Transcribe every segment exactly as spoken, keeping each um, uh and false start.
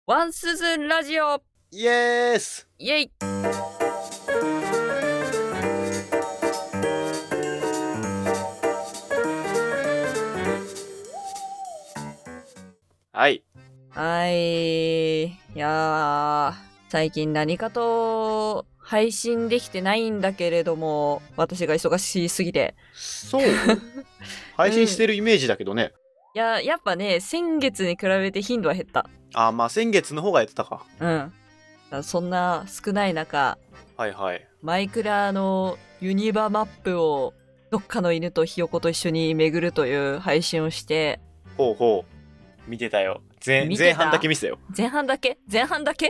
ワンスズラジオイエースイエイ。 はいはいいやー最近何かと配信できてないんだけれども、私が忙しすぎてそう配信してるイメージだけどね、 いややっぱね、先月に比べて頻度は減った。 あまあ先月の方がやってたか。 うん。だからそんな少ない中、 はいはいマイクラのユニバマップをどっかの犬とひよこと一緒に巡るという配信をして、 ほうほう見てたよ。前見てた前半だけ見てたよ。 前半だけ前半だけ、 うん、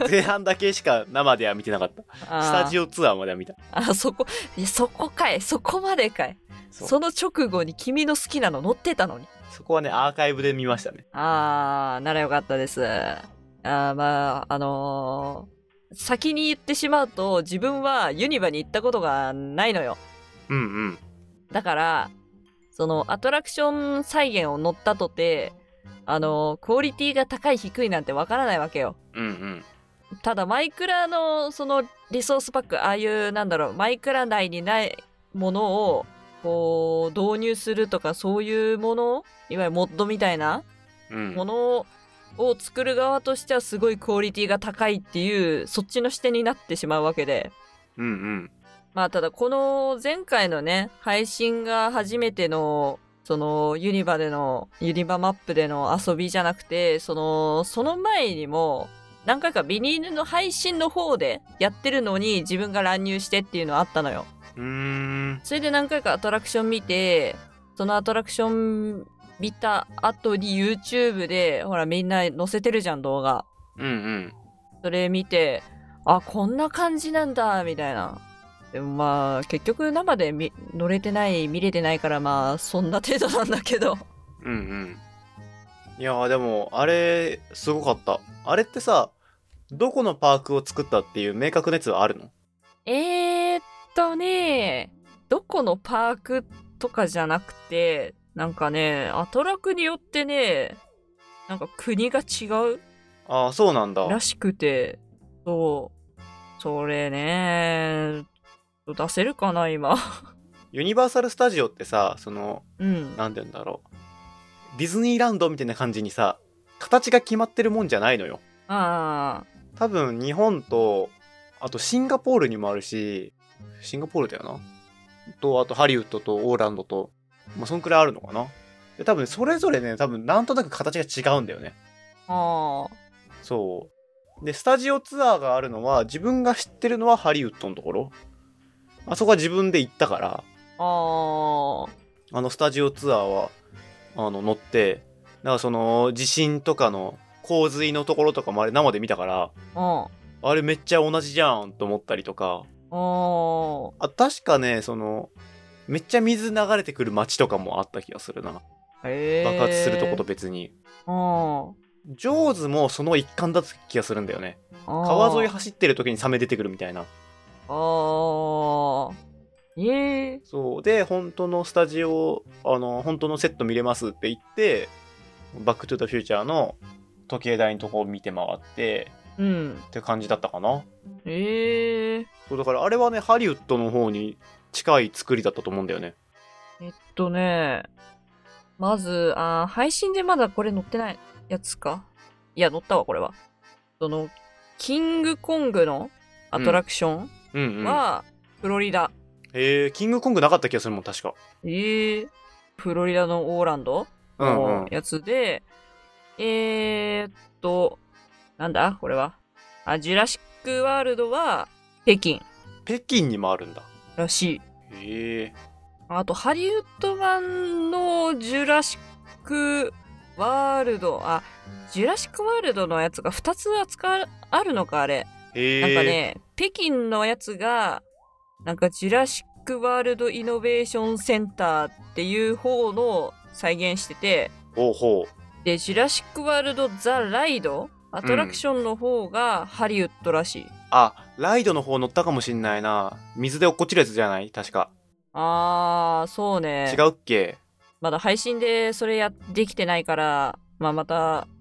前半だけしか生では見てなかった。スタジオツアーまでは見た。 あそこいやそこかいそこまでかい。 そ, その直後に君の好きなの載ってたのに。 そこはねアーカイブで見ましたね。 あーならよかったです。あーまああのー、先に言ってしまうと、自分はユニバに行ったことがないのよ。 うんうんだからそのアトラクション再現を乗ったとて、あのクオリティが高い低いなんてわからないわけよ。 うんうんただマイクラのそのリソースパック、ああいうなんだろうマイクラ内にないものをこう導入するとか、そういうもの、いわゆるモッドみたいなうんものを作る側としてはすごいクオリティが高いっていう、そっちの視点になってしまうわけで、 うんうんまあただこの前回のね配信が初めてのそのユニバでのユニバマップでの遊びじゃなくて、そのその前にも何回かビニールの配信の方でやってるのに自分が乱入してっていうのあったのよ。 うーんそれで何回かアトラクション見て、そのアトラクション見た後に YouTube でほらみんな載せてるじゃん動画。 うんうんそれ見て、あこんな感じなんだみたいな。でもまあ結局生で見乗れてない見れてないから、まあそんな程度なんだけど。 うんうんいやーでもあれすごかった。あれってさ、どこのパークを作ったっていう明確なやつはあるの？ えーっとね、どこのパークとかじゃなくて、なんかねアトラクによってね、なんか国が違うああそうなんだ。 らしくて、そうそれね出せるかな今。 ユニバーサルスタジオってさ、そのうんなんて言うんだろう、ディズニーランドみたいな感じにさ形が決まってるもんじゃないのよ。 ああ多分日本とあとシンガポールにもあるし、シンガポールだよなと、あとハリウッドとオーランドと、まあそんくらいあるのかな。で多分それぞれね、多分なんとなく形が違うんだよね。 ああそうでスタジオツアーがあるのは、自分が知ってるのはハリウッドのところ、あそこは自分で行ったから、 あああのスタジオツアーはあの乗って、なんかその地震とかの洪水のところとかもあれ生で見たから、 ああれめっちゃ同じじゃんと思ったりとか、 ああ確かね、そのめっちゃ水流れてくる街とかもあった気がするな。 へえ爆発するとこと別に。 あジョーズもその一環だった気がするんだよね。川沿い走ってる時にサメ出てくるみたいな。 ああええそうで本当のスタジオ、あの本当のセット見れますって言って、バックトゥザフューチャーの時計台のとこを見て回ってうんって感じだったかな。 ええそうだからあれはね、ハリウッドの方に近い作りだったと思うんだよね。 えっとねまずあ配信でまだこれ載ってないやつか。いや載ったわこれは。そのキングコングのアトラクションうんうんはフロリダ、 へえ、キングコングなかった気がするもん確か。 ええフロリダのオーランドうんうんのやつで、えー、っとなんだこれは、あジュラシックワールドは北京北京にもあるんだ。 らしい。 へえ。 あとハリウッド版のジュラシックワールド、あジュラシックワールドのやつがふたつ扱うあるのかあれ。 へえ。 なんかね北京のやつがなんかジュラシックワールドイノベーションセンターっていう方の再現してて、 ほうほう。 でジュラシックワールドザライドアトラクションの方がハリウッドらしい、うん、 あ、ライドの方乗ったかもしんないな。水で落っこちるやつじゃない確か。 あーそうね。 違うっけ。 まだ配信でそれやできてないから、まあ、また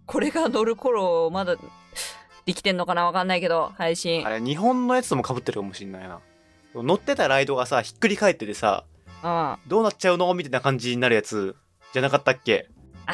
これが乗る頃、まだできてんのかなわかんないけど、配信。 あれ、日本のやつとも被ってるかもしんないな。乗ってたライドがさ、ひっくり返っててさ、 うん。あどうなっちゃうのみたいな感じになるやつ、じゃなかったっけ？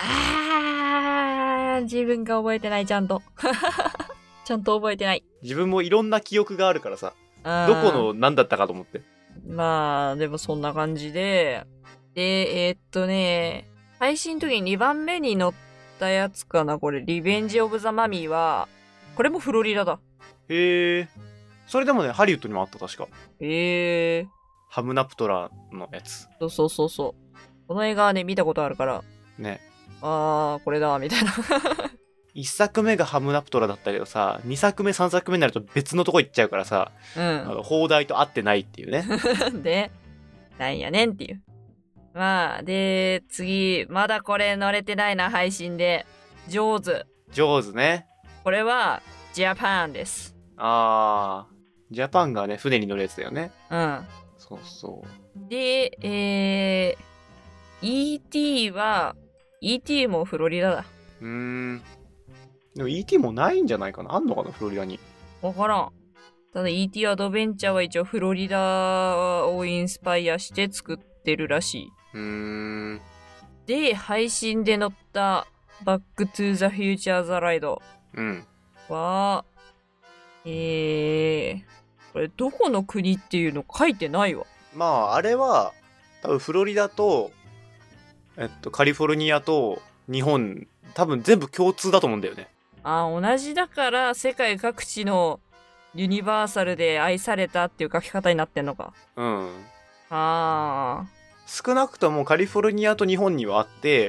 ー、自分が覚えてない、ちゃんと。ちゃんと覚えてない。 自分もいろんな記憶があるからさ、 どどこの何だったかと思って。 まあ、でもそんな感じで、で、えーっとね、配信の時ににばんめに乗ったやつかな、これ、リベンジ・オブ・ザ・マミーは、これもフロリダだ。 へえ。それでもね、ハリウッドにもあった、確か。 へえ。 ハムナプトラのやつ。 そうそうそうそう。この映画はね、見たことあるから、 ね。 あー、これだ、みたいな。 いっさくめがハムナプトラだったけどさ、にさくめ、さんさくめになると別のとこ行っちゃうからさ、 うあの放題と合ってないっていうね。 ん。で、なんやねんっていう。まあ、で、次、まだこれ乗れてないな、配信で。ジョーズ。 上手ね。 これは、ジャパンです。 あー、ジャパンがね、船に乗るやつだよね。 うん。 そうそう。 で、えー、イーティー は、イーティー もフロリダだ。 うーん。でも イーティー もないんじゃないかな。あんのかな、フロリダに。 わからん。ただ イーティー アドベンチャーは一応フロリダをインスパイアして作ってるらしい。 うーん。 で、配信で乗ったバックトゥーザフューチャーザライドうん。 は、えー、これどこの国っていうの書いてないわ。 まあ、あれは、多分フロリダと、えっと、カリフォルニアと日本、多分全部共通だと思うんだよね。 あ、同じだから世界各地のユニバーサルで愛されたっていう書き方になってんのか。 うん。 あ少なくともカリフォルニアと日本にはあって、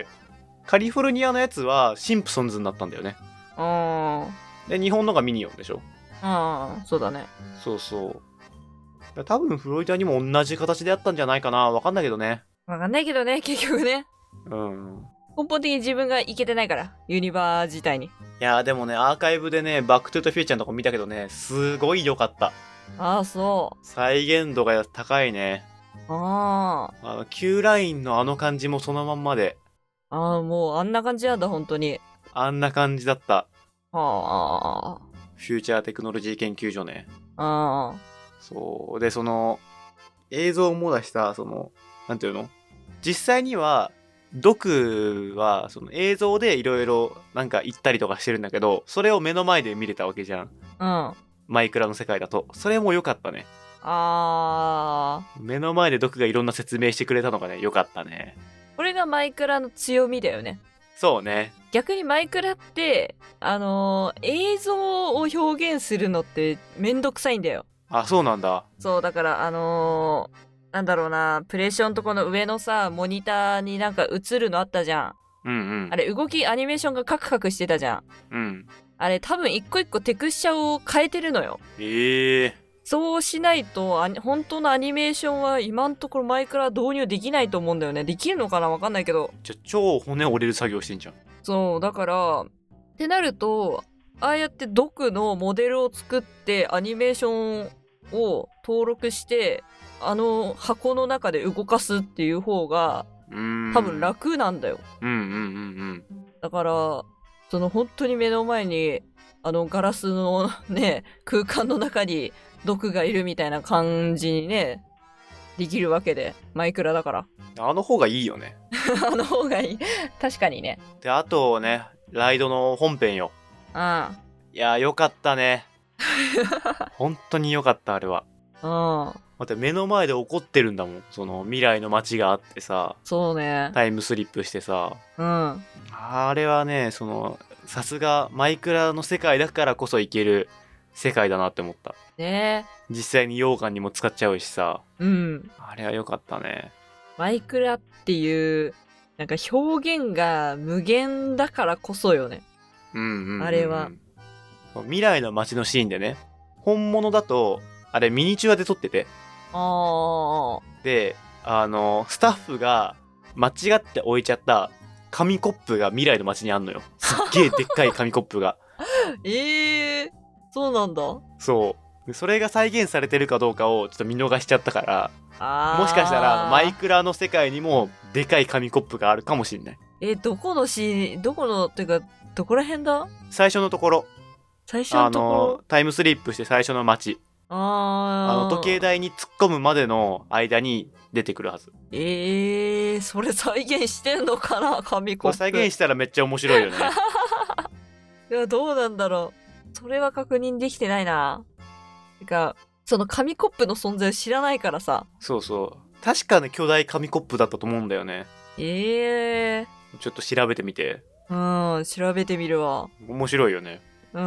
カリフォルニアのやつはシンプソンズになったんだよね。 ー。あー。 で、日本のがミニオンでしょ。 あー、そうだね。 そうそう。だ多分フロリダにも同じ形であったんじゃないかな。わかんないけどね。 わかんないけどね、結局ね。 うん。 根本的に自分がいけてないから、ユニバー自体に。 いやーでもね、アーカイブでね、バックトゥーザフューチャーのとこ見たけどね、すごい良かった。 ああ、そ再現度が高いね。 う。ああ。 あの、Q ラインのあの感じもそのまんまで、 ああ、もうあんな感じなんだ、本当に。 あんな感じだった。 はあ。 フューチャーテクノロジー研究所ね。 ああ。 そう。で、その、映像もだしさ、その、なんていうの？実際には、ドクは、その映像でいろいろなんか言ったりとかしてるんだけど、それを目の前で見れたわけじゃん。 うん。あマイクラの世界だと。それも良かったね。 あ。 目の前でドクがいろんな説明してくれたのがね、良かったね。 これがマイクラの強みだよね。 そうね。 逆にマイクラって、あのー映像を表現するのってめんどくさいんだよ。 あ、そうなんだ。 そう、だからあのーなんだろうな、プレッションとこの上のさ、モニターになんか映るのあったじゃん。 うんうん。 あれ、動き、アニメーションがカクカクしてたじゃん。 うん。 あれ、多分一個一個テクスチャを変えてるのよ。 ええー。 そうしないと、アニ本当のアニメーションは今んところマイクラ導入できないと思うんだよね。できるのかなわかんないけど。 じゃ、超骨折れる作業してんじゃん。 そう、だから、ってなると、ああやってドクのモデルを作ってアニメーションを登録して、あの箱の中で動かすっていう方がうーん。 多分楽なんだよ。 うんうんうんうん。 だから、その本当に目の前にあのガラスのね、空間の中に毒がいるみたいな感じにね、できるわけで、マイクラだから。 あの方がいいよね。 あの方がいい。確かにね。 で、あとね、ライドの本編よ。 あいやー、よかったね。本当によかった、あれは。 あ。うん。 待って、目の前で起こってるんだもん。その未来の街があってさ、 そうね。 タイムスリップしてさ。 うん。 あれはね、その、さすがマイクラの世界だからこそいける世界だなって思った。 ね実際に羊羹にも使っちゃうしさ。 うん。 あれはよかったね。 マイクラっていう、なんか表現が無限だからこそよね。 うんうんうんうん、 あれは。 未来の街のシーンでね、本物だと、あれミニチュアで撮ってて。 ああ。 で、あの、スタッフが間違って置いちゃった紙コップが未来の街にあんのよ。すっげえでっかい紙コップが。 ええー、そうなんだ。 そう。それが再現されてるかどうかをちょっと見逃しちゃったから、 あもしかしたらマイクラの世界にもでかい紙コップがあるかもしんない。 え、どこのシーン、どこの、っていうか、 どこら辺だ？ 最初のところ。 最初のところ。 あのタイムスリップして最初の街。 あー。 あの時計台に突っ込むまでの間に出てくるはず。 えー、それ再現してんのかな、紙コップ。 これ再現したらめっちゃ面白いよね。 いや、どうなんだろう。それは確認できてないな。てか、その紙コップの存在を知らないからさ。 そうそう。確かね、巨大紙コップだったと思うんだよね。 ええちょっと調べてみて。 ー。うん、調べてみるわ。 面白いよね。 うん。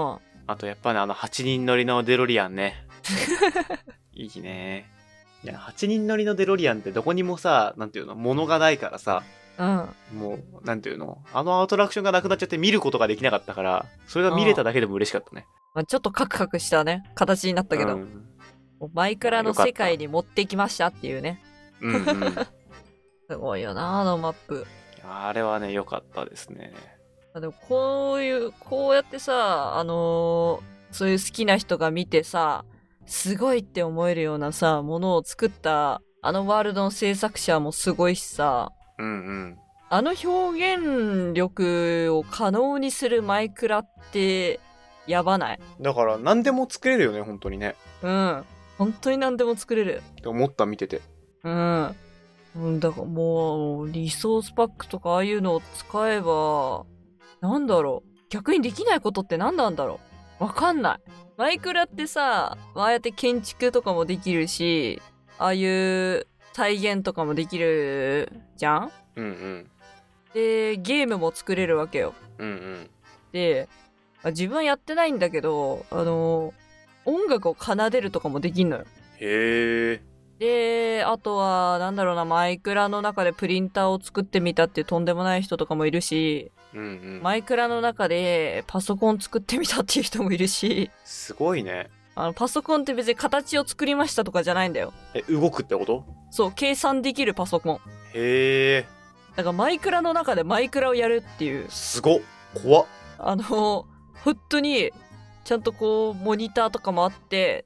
あとやっぱね、あのはちにん乗りのデロリアンね。いいね。いや、はちにん乗りのデロリアンってどこにもさ、なんていうの、物がないからさ、 うん。 もう、なんていうの、あのアトラクションがなくなっちゃって見ることができなかったから、それが見れただけでも嬉しかったね。 まあ、ちょっとカクカクしたね、形になったけど。 うん、 マイクラの世界に持ってきましたっていうね。 うんうん。 すごいよな、あのマップ。 いやあれはね、良かったですね。 でもこういう、こうやってさ、あのーそういう好きな人が見てさ、すごいって思えるようなさ、ものを作った、あのワールドの制作者もすごいしさ、 うんうん。 あの表現力を可能にするマイクラって、やばない？ だから何でも作れるよね、本当にね。 うん。本当に何でも作れる。 って思った見てて。 うん。うんだからもう、リソースパックとかああいうのを使えば、なんだろう。逆にできないことって何なんだろう。わかんない。マイクラってさ、ああやって建築とかもできるし、ああいう再現とかもできるじゃん？ うんうん。 で、ゲームも作れるわけよ。 うんうん。 で、あ自分やってないんだけど、あの、音楽を奏でるとかもできんのよ。 へえ。 で、あとは、なんだろうな、マイクラの中でプリンターを作ってみたっていうとんでもない人とかもいるし、 うんうん。 マイクラの中でパソコン作ってみたっていう人もいるし、 すごいね。 あの、パソコンって別に形を作りましたとかじゃないんだよ。 え、動くってこと？ そう、計算できるパソコン。 へえ。 だからマイクラの中でマイクラをやるっていう、 すごっ。怖っ。 あの、本当に、ちゃんとこう、モニターとかもあって、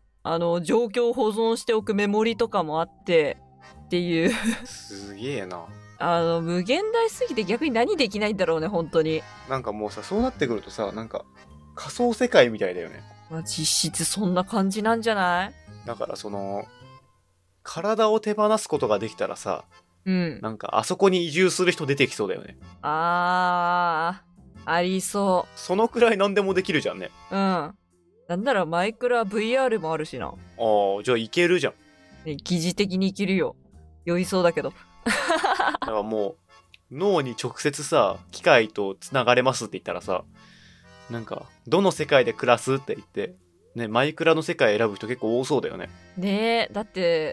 あの、状況を保存しておくメモリとかもあって、っていう。 すげえな。 あの、無限大すぎて逆に何できないんだろうね、本当に。 なんかもうさ、そうなってくるとさ、なんか仮想世界みたいだよね。 まあ、実質そんな感じなんじゃない？ だからその、体を手放すことができたらさ、 うん。 なんかあそこに移住する人出てきそうだよね。 あー、ありそそのくらい何でもできるじゃんね。 う。うん。なんならマイクラ ブイアール もあるしな。 ああ、じゃあいけるじゃん。 ね、疑似的にいけるよ。酔いそうだけど。 だからもう、脳に直接さ、機械と繋がれますって言ったらさ、なんか、どの世界で暮らすって言って、ね、マイクラの世界選ぶ人結構多そうだよね。 ねえ、だって、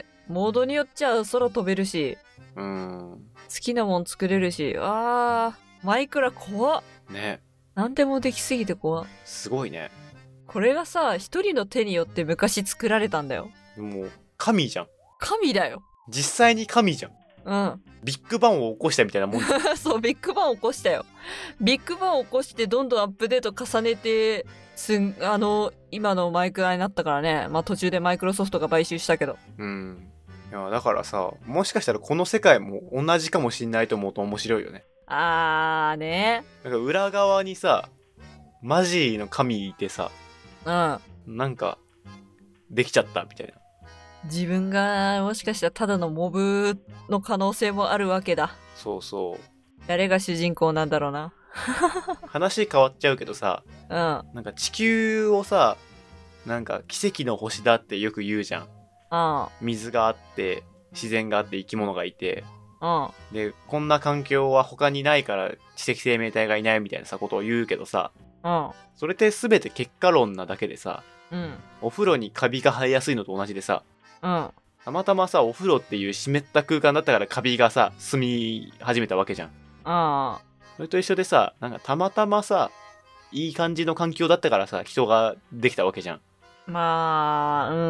モードによっちゃ空飛べるし、 うーん。 好きなもん作れるし、あー、マイクラ怖っ。 ね。 なんでもできすぎて怖っ。 すごいね。 これがさ、一人の手によって昔作られたんだよ。 もう、神じゃん。 神だよ。 実際に神じゃん。 うん。 ビッグバンを起こしたみたいなもんじゃん。 そう、ビッグバン起こしたよ。ビッグバン起こしてどんどんアップデート重ねて、すん、あの、今のマイクラになったからね。まあ途中でマイクロソフトが買収したけど。 うん。いや、だからさ、もしかしたらこの世界も同じかもしんないと思うと面白いよね。 あーね。 なんか裏側にさ、マジーの神いてさ、 うん。 なんか、できちゃったみたいな。 自分がもしかしたらただのモブの可能性もあるわけだ。 そうそう。 誰が主人公なんだろうな。 話変わっちゃうけどさ、 うん。 なんか地球をさ、なんか奇跡の星だってよく言うじゃん。 うん。 水があって、自然があって生き物がいて、 うん。 で、こんな環境は他にないから知的生命体がいないみたいなさことを言うけどさ、 うん。 それって全て結果論なだけでさ、 うん。 お風呂にカビが生えやすいのと同じでさ、 うん。 たまたまさ、お風呂っていう湿った空間だったからカビがさ、住み始めたわけじゃん。 あそれと一緒でさ、なんかたまたまさ、いい感じの環境だったからさ、人ができたわけじゃん。 あ。まあ、うん。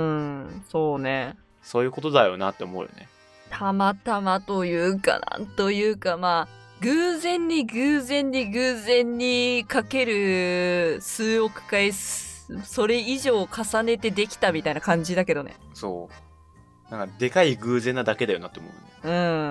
そうね。 そういうことだよなって思うよね。 たまたまというか、なんというか、まあ、偶然に偶然に偶然にかける数億回、それ以上重ねてできたみたいな感じだけどね。 そう。なんかでかい偶然なだけだよなって思うね。 うん。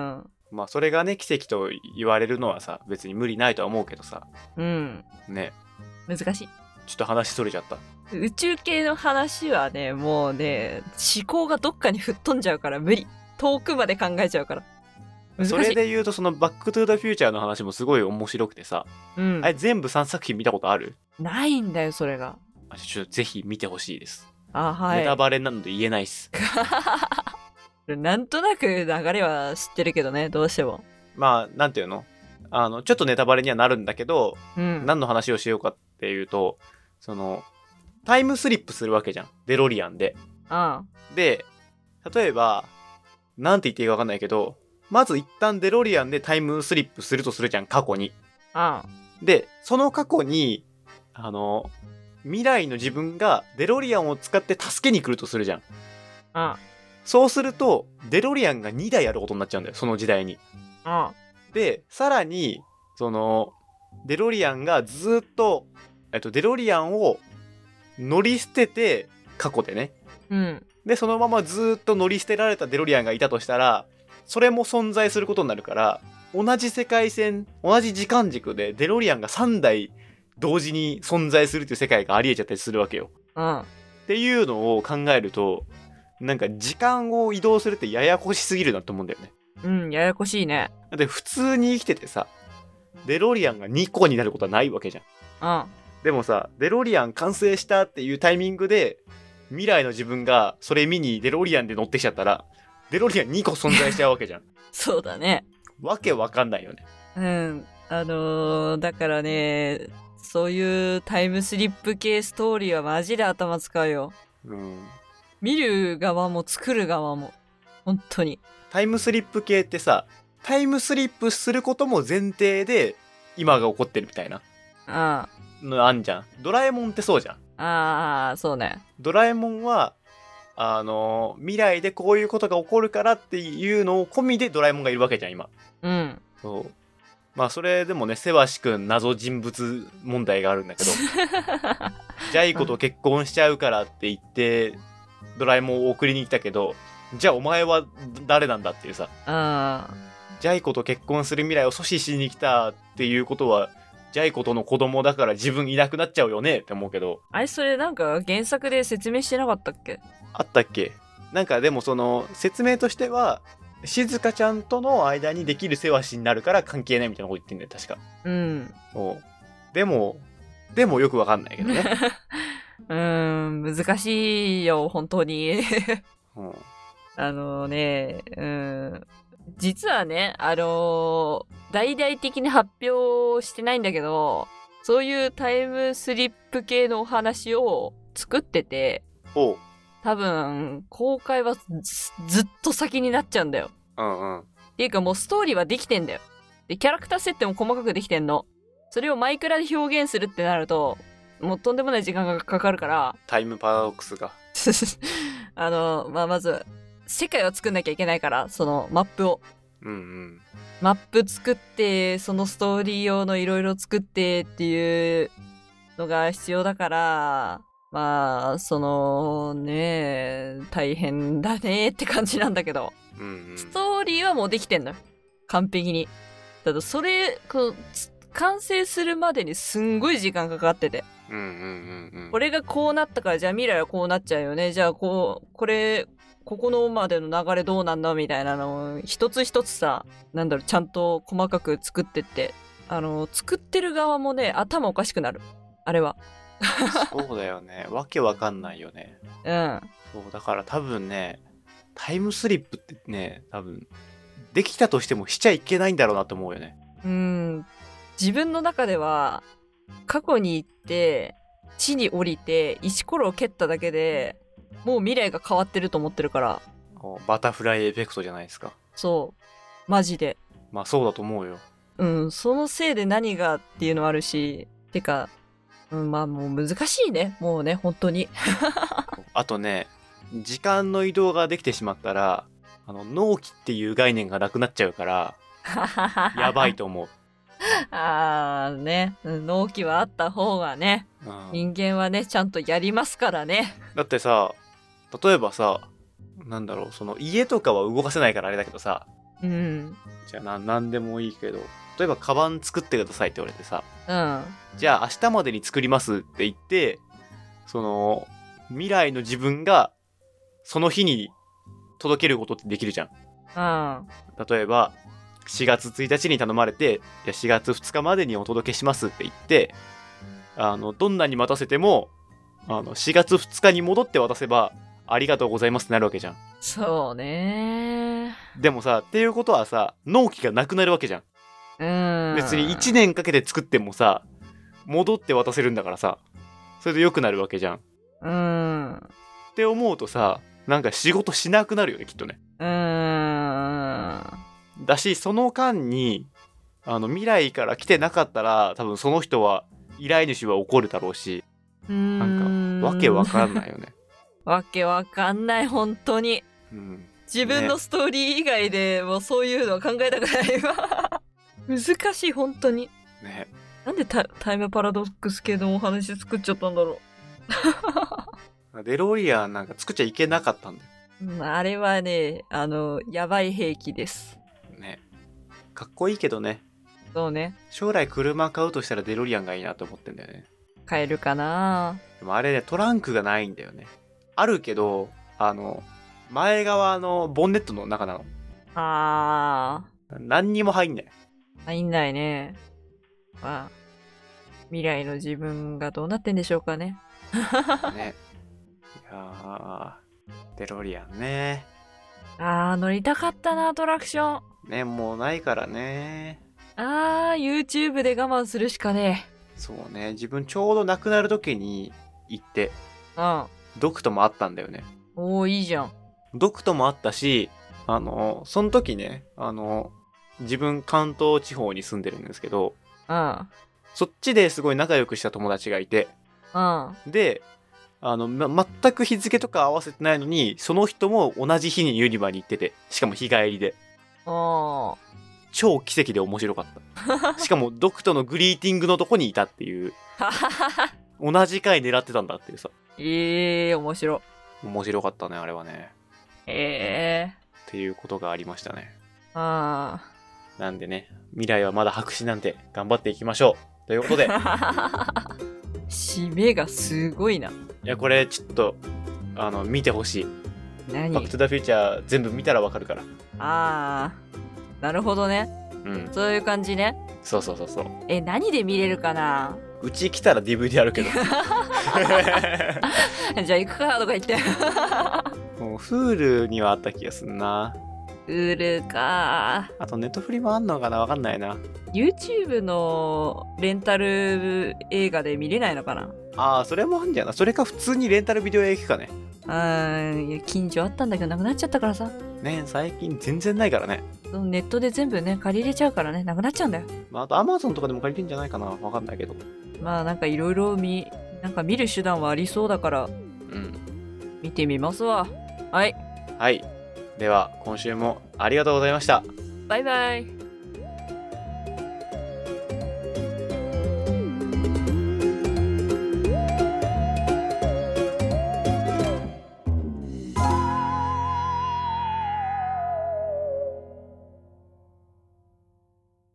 まあそれがね奇跡と言われるのはさ別に無理ないとは思うけどさうんね。 難しい。 ちょっと話それちゃった。 宇宙系の話はねもうね思考がどっかに吹っ飛んじゃうから無理。遠くまで考えちゃうから難しい。 それで言うとそのバックトゥーザフューチャーの話もすごい面白くてさ、 うん、 あれ全部さんさく品見たことある？ ないんだよそれが。 あちょっとぜひ見てほしいです。 あ、はい。 ネタバレなので言えないっす。 なんとなく流れは知ってるけどね、どうしても。 まあなんていうの、あのちょっとネタバレにはなるんだけど、 うん、 何の話をしようかっていうと、そのタイムスリップするわけじゃん、デロリアンで。 ああで例えばなんて言っていいか分かんないけど、まず一旦デロリアンでタイムスリップするとするじゃん、過去に。 あでその過去にあの未来の自分がデロリアンを使って助けに来るとするじゃん。 あそうするとデロリアンがにだいあることになっちゃうんだよ、その時代に。 あでさらにそのデロリアンがずっと、えっと、デロリアンを乗り捨てて過去でね、 うん、 でそのままずっと乗り捨てられたデロリアンがいたとしたら、それも存在することになるから、同じ世界線同じ時間軸でデロリアンがさんだい同時に存在するっていう世界がありえちゃったりするわけよ。 うん、 っていうのを考えると、なんか時間を移動するってややこしすぎるなと思うんだよね。 うん、ややこしいね。 だって普通に生きててさ、デロリアンがにこになることはないわけじゃん。 うん、 でもさ、デロリアン完成したっていうタイミングで未来の自分がそれ見にデロリアンで乗ってきちゃったら、デロリアンにこ存在しちゃうわけじゃん。 そうだね。 わけわかんないよね。 うん、あのー、だからね、そういうタイムスリップ系ストーリーはマジで頭使うよ。 うん。 見る側も作る側も本当に。 タイムスリップ系ってさ、タイムスリップすることも前提で今が起こってるみたいなあのあんじゃん。ドラえもんってそうじゃん。 あ、ああ、そうね。 ドラえもんはあの未来でこういうことが起こるからっていうのを込みでドラえもんがいるわけじゃん今。 うん。 そう。まあそれでもね、せわしくん謎人物問題があるんだけどジャイ子と結婚しちゃうからって言ってドラえもんを送りに来たけど、じゃあお前は誰なんだっていうさ、 あジャイ子と結婚する未来を阻止しに来たっていうことはジャイ子との子供だから自分いなくなっちゃうよねって思うけど、 あれそれなんか原作で説明してなかったっけ？ あったっけ？なんかでもその説明としては静香ちゃんとの間にできる世話しになるから関係ないみたいなこと言ってんだよ確か。 うん。 おでもでもよくわかんないけどねうーん、難しいよ本当に、 うん、 あのね、うん、実はね、あのー、大々的に発表してないんだけど、そういうタイムスリップ系のお話を作ってて、 おう、 多分公開はず、ずっと先になっちゃうんだよ。 うんうん。 っていうかもうストーリーはできてんだよ。で、キャラクター設定も細かくできてんの。それをマイクラで表現するってなると、もうとんでもない時間がかかるから、 タイムパラドックスがあの、まあ、まず、世界を作んなきゃいけないから、そのマップを。 うんうん。 マップ作って、そのストーリー用のいろいろ作ってっていうのが必要だから、まあ、そのね、大変だねって感じなんだけど、 うんうん、 ストーリーはもうできてんのよ。完璧に。ただ、それ、こう、完成するまでにすんごい時間かかってて。 うんうんうんうん。 これがこうなったから、じゃあ未来はこうなっちゃうよね。じゃあ、こう、これ、ここのまでの流れどうなんだみたいなのを一つ一つさ、なんだろう、ちゃんと細かく作ってって、あの、作ってる側もね、頭おかしくなる。あれは。 そうだよね。わけわかんないよね。 うん。 そう、だから多分ね、タイムスリップってね、多分、できたとしてもしちゃいけないんだろうなと思うよね。 うん。自分の中では、過去に行って、地に降りて、石ころを蹴っただけで、もう未来が変わってると思ってるから。 バタフライエフェクトじゃないですか。 そう。マジで。 まあそうだと思うよ。 うん、そのせいで何がっていうのはあるし、てか、うん、まあもう難しいね。もうね、本当に。 あとね、時間の移動ができてしまったら、あの、納期っていう概念がなくなっちゃうから、やばいと思う。 あーね、納期はあった方がね、うん、人間はね、ちゃんとやりますからね。 だってさ、例えばさ、なんだろう、その家とかは動かせないからあれだけどさ、 うんじゃあな何でもいいけど、例えばカバン作ってくださいって言われてさ、 うんじゃあ明日までに作りますって言って、その未来の自分がその日に届けることってできるじゃん。 うん例えばしがつついたちに頼まれて、いやしがつふつかまでにお届けしますって言って、あのどんなに待たせてもあのしがつふつかに戻って渡せばありがとうございますってなるわけじゃん。 そうねでもさ、っていうことはさ、納期がなくなるわけじゃん。 うん別にいちねんかけて作ってもさ、戻って渡せるんだからさ、それで良くなるわけじゃん。 うんって思うとさ、なんか仕事しなくなるよね、きっとね。 うんだし、その間にあの未来から来てなかったら、多分その人は依頼主は怒るだろうし、なんかわけわかんないよね。 わけわかんない本当に。 うん、 自分のストーリー以外でもうそういうのは考えたくないわ難しい本当にね。 なんで タ, タイムパラドックス系のお話作っちゃったんだろデロリアンなんか作っちゃいけなかったんだよ。 う、うん、あれはねあのやばい兵器ですね。かっこいいけどね。 そうね将来車買うとしたらデロリアンがいいなと思ってんだよね。 買えるかな。 でもあれね、トランクがないんだよね。あるけど、あの前側のボンネットの中なの。 あ何にも入んない。 ー入んないね。まあ未来の自分がどうなってんでしょうかねね。いやー、デロリアンね。 あー乗りたかったなアトラクション。 ね、もうないからね。 あー YouTube で我慢するしかねそうね、自分ちょうど亡くなる時に行って、 え。うんドクトもあったんだよね。 おーいいじゃん。 ドクトもあったし、あの、その時ね、あの、自分関東地方に住んでるんですけど、 うんそっちですごい仲良くした友達がいて、 うんで、あの、ま、全く日付とか合わせてないのに、その人も同じ日にユニバに行ってて、しかも日帰りで。 おー超奇跡で面白かった。しかもドクトのグリーティングのとこにいたっていう、同じ回狙ってたんだっていうさ。 ええー、面白。 面白かったね、あれはね。 ええー。 っていうことがありましたね。 あなんでね、未来はまだ白紙なんで頑張っていきましょう。ということで。 締めがすごいな。 いや、これちょっと、あの、見てほしい。 何？ バックトゥザフューチャー全部見たらわかるから。 ああ、なるほどね。 うん。 そういう感じね。 そうそうそうそう。 え、何で見れるかな？ うち来たら ディーブイディー あるけど。 じゃあ行くかとか言って。 もう Hulu にはあった気がすんな。 ウールか。 あとネットフリもあんのかな、わかんないな。 YouTube のレンタル映画で見れないのかな？ ああ、それもあんじゃな。それか普通にレンタルビデオ屋行くかね。 あー近所あったんだけどなくなっちゃったからさ。 ね、最近全然ないからね。 そのネットで全部ね借りれちゃうからねなくなっちゃうんだよ。 まあ、あと Amazon とかでも借りてんじゃないかな。わかんないけど。 まあなんかいろいろ見なんか見る手段はありそうだからうん。 見てみますわ。はい。 はい。では、今週もありがとうございました。 バイバイ。